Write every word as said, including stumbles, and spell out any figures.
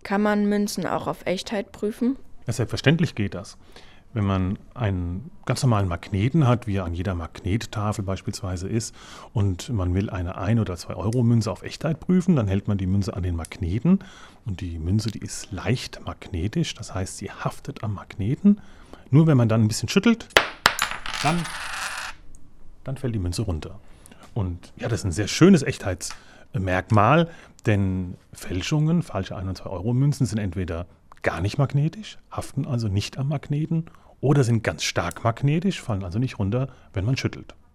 Kann man Münzen auch auf Echtheit prüfen? Ja, selbstverständlich geht das. Wenn man einen ganz normalen Magneten hat, wie er an jeder Magnettafel beispielsweise ist, und man will eine ein- oder zwei Euro Münze auf Echtheit prüfen, dann hält man die Münze an den Magneten und die Münze, die ist leicht magnetisch, das heißt, sie haftet am Magneten. Nur wenn man dann ein bisschen schüttelt, dann, dann fällt die Münze runter. Und ja, das ist ein sehr schönes Echtheitsmerkmal, denn Fälschungen, falsche ein- und zwei Euro Münzen sind entweder gar nicht magnetisch, haften also nicht am Magneten, oder sind ganz stark magnetisch, fallen also nicht runter, wenn man schüttelt.